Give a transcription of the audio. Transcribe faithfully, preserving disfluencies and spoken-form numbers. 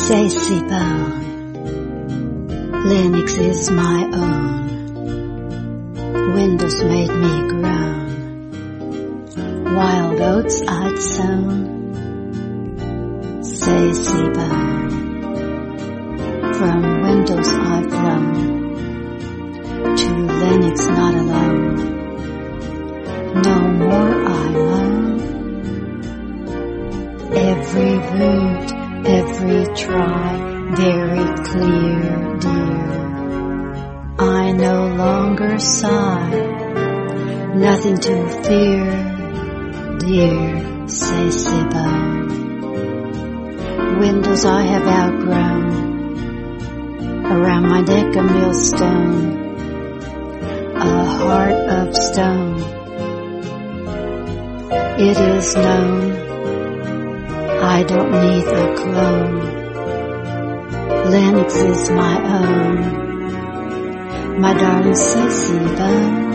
Stacy Bone. Linux is my own. Windows made me groan. Wild oats I'd sown. Stacy Bone. From Windows I've flown to Linux, not alone. No more I moan. Every root, every try, very clear, dear. I no longer sigh, nothing to fear, dear Stacy Bone. Windows I have outgrown, around my neck a millstone, a heart of stone. It is known I don't need a clone. Linux is my own, my darling Stacy Bone.